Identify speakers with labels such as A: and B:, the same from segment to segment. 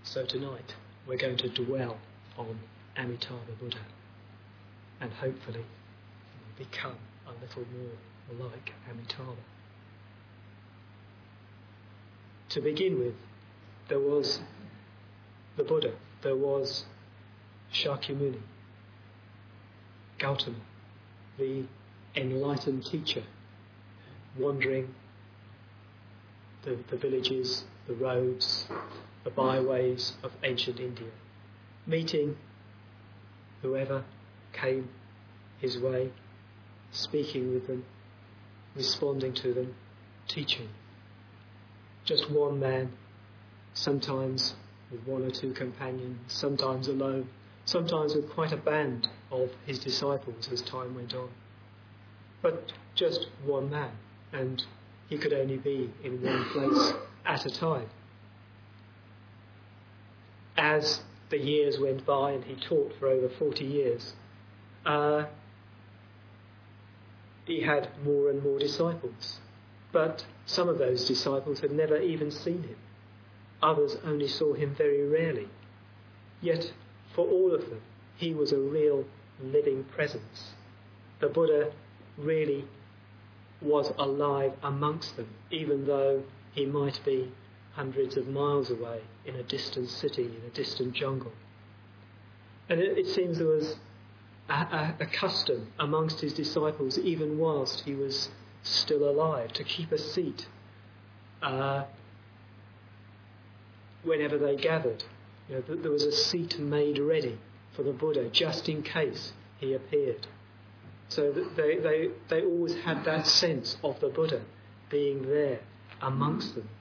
A: So tonight we're going to dwell on Amitabha Buddha and hopefully become a little more like Amitabha. To begin with, there was the Buddha, there was Shakyamuni, Gautama, the enlightened teacher, wandering the villages, the roads, the byways of ancient India, meeting whoever came his way, speaking with them, responding to them, teaching. Just one man, sometimes with one or two companions, sometimes alone, sometimes with quite a band of his disciples as time went on. But just one man, and he could only be in one place at a time. As the years went by, and he taught for over 40 years, he had more and more disciples. But some of those disciples had never even seen him. Others only saw him very rarely. Yet, for all of them, he was a real living presence. The Buddha really was alive amongst them, even though he might be hundreds of miles away in a distant city, in a distant jungle. And it seems there was a custom amongst his disciples, even whilst he was still alive, to keep a seat whenever they gathered. There was a seat made ready for the Buddha just in case he appeared. So that they always had that sense of the Buddha being there amongst them.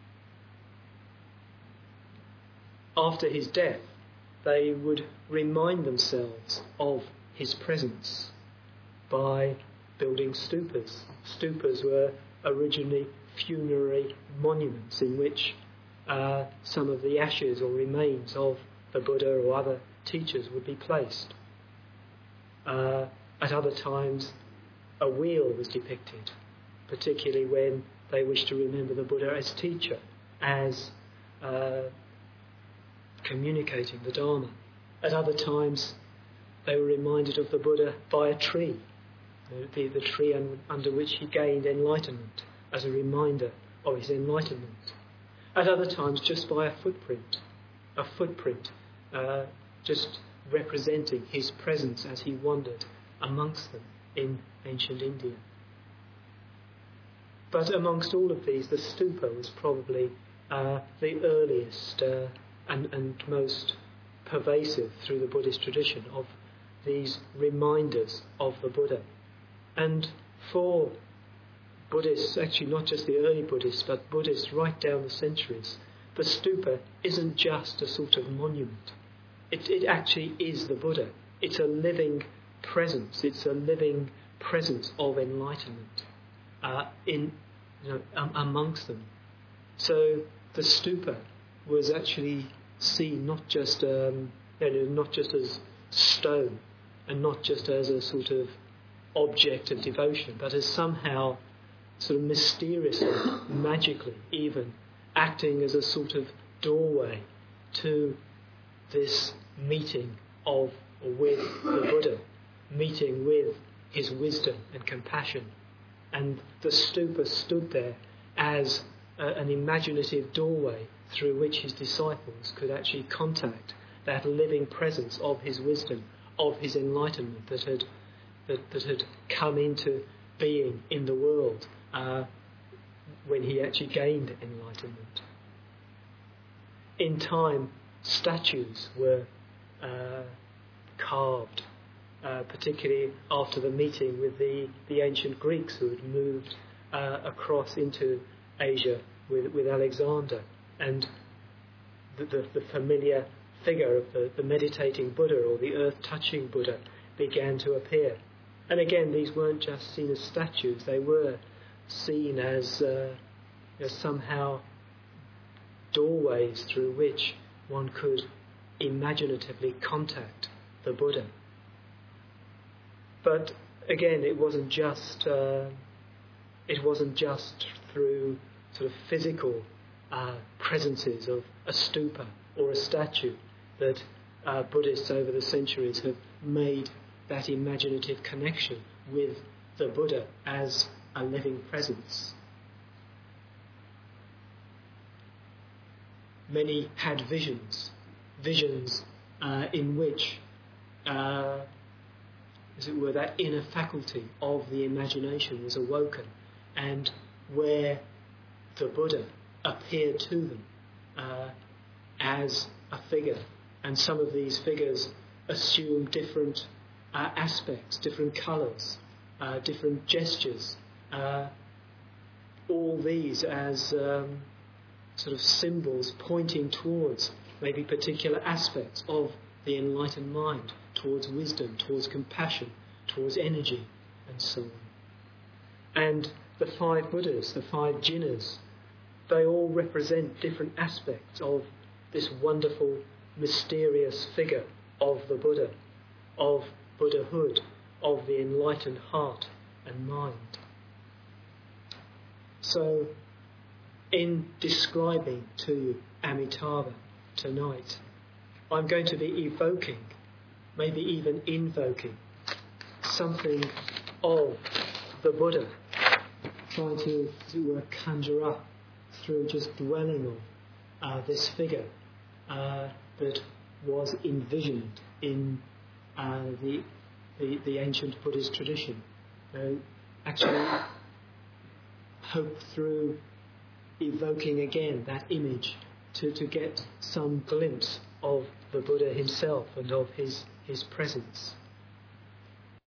A: After his death, they would remind themselves of his presence by building stupas. Stupas were originally funerary monuments in which some of the ashes or remains of the Buddha or other teachers would be placed. At other times, a wheel was depicted, particularly when they wished to remember the Buddha as teacher, as communicating the Dharma. At other times, they were reminded of the Buddha by a tree, the tree under which he gained enlightenment, as a reminder of his enlightenment. At other times, just by a footprint just representing his presence as he wandered amongst them in ancient India. But amongst all of these, the stupa was probably the earliest and most pervasive through the Buddhist tradition of these reminders of the Buddha. And for Buddhists, actually not just the early Buddhists, but Buddhists right down the centuries, the stupa isn't just a sort of monument. It actually is the Buddha. It's a living presence. It's a living presence of enlightenment amongst them. So the stupa was actually seen not just as stone and not just as a sort of object of devotion, but as somehow sort of mysteriously, magically even, acting as a sort of doorway to this meeting with the Buddha, meeting with his wisdom and compassion. And the stupa stood there as an imaginative doorway through which his disciples could actually contact that living presence of his wisdom, of his enlightenment that had come into being in the world when he actually gained enlightenment. In time, statues were carved, particularly after the meeting with the ancient Greeks who had moved across into Asia with Alexander, and the familiar figure of the meditating Buddha or the earth-touching Buddha began to appear. And again, these weren't just seen as statues, they were seen as somehow doorways through which one could imaginatively contact the Buddha. But again, it wasn't just through sort of physical presences of a stupa or a statue, that Buddhists over the centuries have made that imaginative connection with the Buddha as a living presence. Many had visions in which, as it were, that inner faculty of the imagination was awoken, and where the Buddha appeared to them as a figure. And some of these figures assume different aspects, different colours, different gestures, all these as sort of symbols pointing towards maybe particular aspects of the enlightened mind, towards wisdom, towards compassion, towards energy, and so on. And the 5 Buddhas, the 5 Jinnas, they all represent different aspects of this wonderful, mysterious figure of the Buddha, of Buddhahood, of the enlightened heart and mind. So, in describing to you Amitabha tonight, I'm going to be evoking, maybe even invoking, something of the Buddha, trying to, as it were, conjure up through just dwelling on this figure that was envisioned in the ancient Buddhist tradition. Actually, hope through evoking again that image to get some glimpse of the Buddha himself and of his presence.